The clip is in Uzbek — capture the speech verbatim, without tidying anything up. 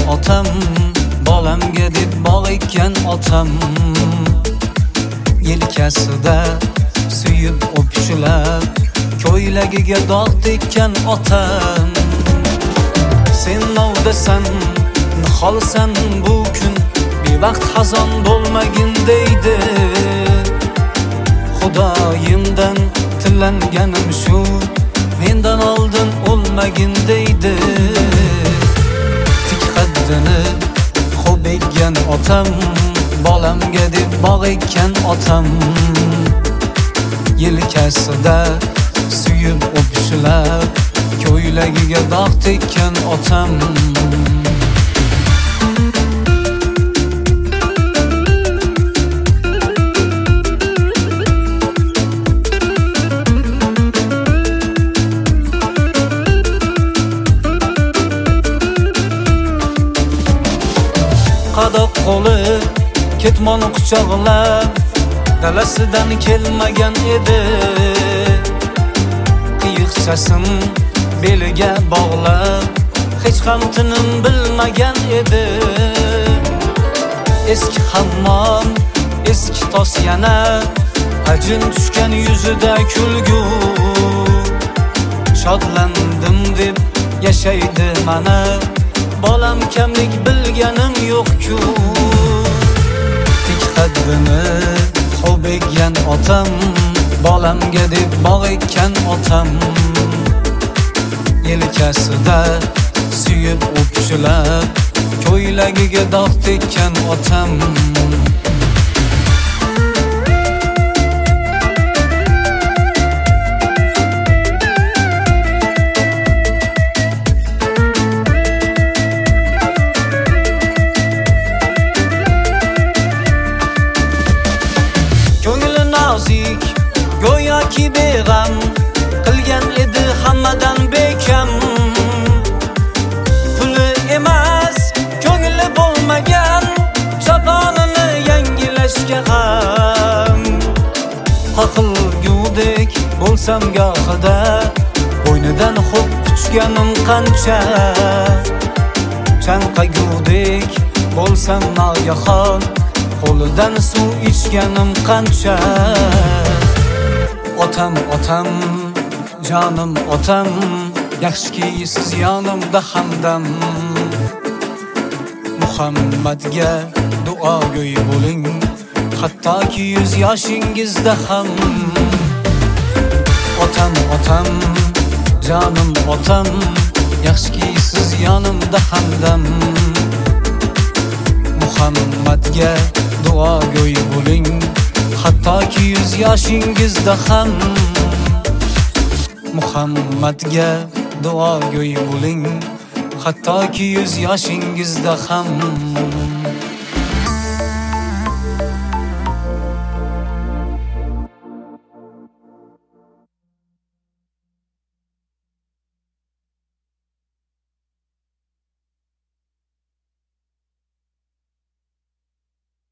otam, bolamga deb bog' ekkan otam, yelkasida suyib o'pishilab ko'ylagiga dog' tekkan otam. Sen novdasan, niholsan bu kun, bevaqt xazon bo'lmagin deydi. Xudoyimdan tilanganim shu, mendan oldin o'lmagin deydi. Tik qaddini xo'p ekkan otam, bolamga deb bog' ekkan otam, yelkasida suyib o'pishilab ko'ylagiga dog' tekkan otam. Qadoq qo'li ketmoni quchoqlab dalasidan kelmagan edi. Qiyiqchasin beliga bog'lab hech ham tinim bilmagan edi. Eski hammom, eski tos yana, ajin tushgan yuzida kulgu. Shodlandim deb yashaydi mana, bolam kamlik bilganim yo'q-ku. Tik qaddini xo'p ekkan otam, bolamga deb bog' ekkan otam, yelkasida suyib o'pishilab ko'ylagiga dog' tekkan otam. Go'yoki beg'am qilgan edi hammadan bekam. Puli emas, ko'ngli bo'lmagan, choponini yangilashga ham. Qoqilgudek bo'lsam gohida, bo'ynidan xo'p quchganim qancha. Chanqagudek bo'lsam nogahon, qo'lidan suv ichganim qancha. Otam, otam, jonim otam, yaxshiki siz yonimda hamdam. Muhammadga duogo'y bo'ling, hattoki yuz yoshingizda ham. Otam, otam, jonim otam, yaxshiki siz yonimda hamdam. Muhammadga duogo'y bo'ling, hattoki yuz yoshingizda ham. Muhammadga duogo'y bo'ling, hattoki yuz yoshingizda ham.